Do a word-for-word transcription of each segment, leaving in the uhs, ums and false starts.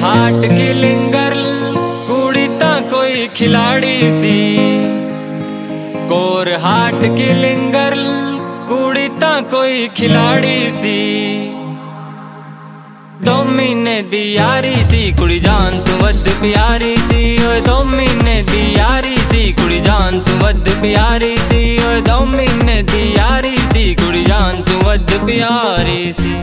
हाट की लिंगर कुड़ी ता कोई खिलाड़ी सी। कोर हाट की लिंगर कुड़ी ता कोई खिलाड़ी सी। दो महीने दी यारी सी कुड़ी जान तू वद प्यारी सी। ओए दो महीने दी यारी सी कुड़ी जान तू वद प्यारी सी। ओए दो महीने दी यारी सी कुड़ी जान तू वद प्यारी सी।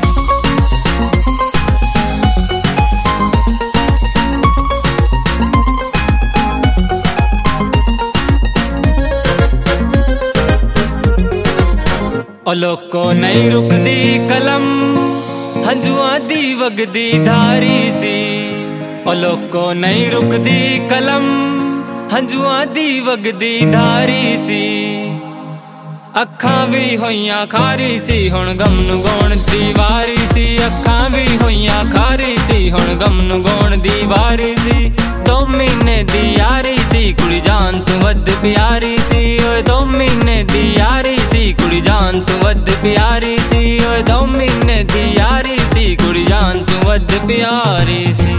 ओ लोको नहीं रुकदी कलम हंजुआ दी वगदी धारी सी। ओ लोको नहीं रुकदी कलम हंजुआ दी वगदी धारी सी। अखां भी होइयां खारी सी हुण गम नू गौण दी वारी सी। अखां भी होइयां खारी सी हुण गम नू गौण दी वारी सी। दो महीने दी यारी सी कुड़ी जान तू वद प्यारी सी। ओए दो महीने दी यारी सी कुड़ी जान तू वद प्यारी सी। ओए दो महीने दी यारी सी कुड़ी जान तू वद प्यारी सी।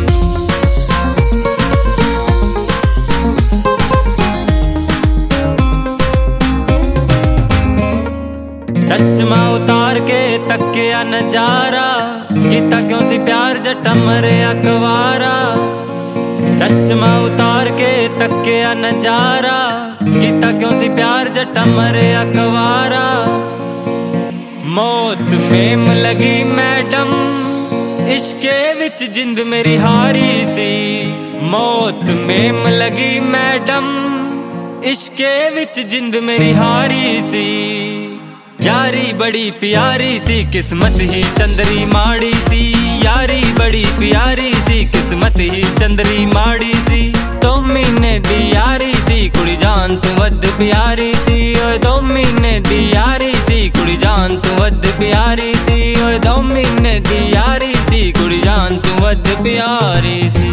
चश्मा उतार के तकिया नजारा किता क्यों सी प्यार जट्टा मरिया कवारा। चश्मा उतार के तकिया नजारा किता क्यों सी प्यार जट्टा मरिया कवारा। मौत मेम लगी मैडम इश्के विच जिंद मेरी हारी सी। मौत मेम लगी मैडम इश्के विच जिंद मेरी हारी सी। यारी बड़ी प्यारी सी किस्मत ही चंदरी माड़ी सी। यारी बड़ी प्यारी सी किस्मत ही चंदरी माड़ी सी। दो महीने दी यारी सी कुड़ी जान तू वद प्यारी सी। ओए दो महीने दी यारी सी कुड़ी जान तू वद प्यारी सी। ओए दो महीने दी यारी सी कुड़ी जान तू वद प्यारी सी।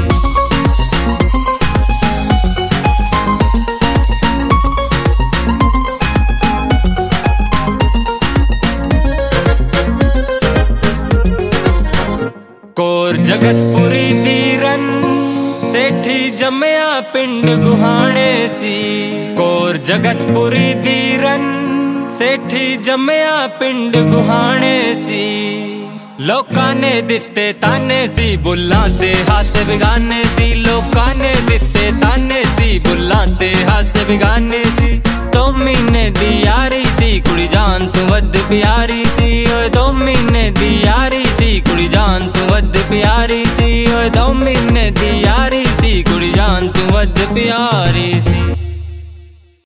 कोर जगतपुरी दीरन सेठी जमया पिंड गुहाने सी। कोर जगतपुरी दीरन सेठी जमया पिंड गुहाने सी। लोकां ने दिते ताने सी बुल्लां ते हासे बिगाने सी। लोकां ने दिते ताने सी बुल्लां ते हासे बिगाने सी। दो महीने दी यारी सी कुड़ी जान तू वद प्यारी सी। ओए दो महीने दी यारी सी कुड़ी जान तू वद प्यारी सी। ओए दो महीने दी यारी सी कुड़ी जान तू वद प्यारी सी।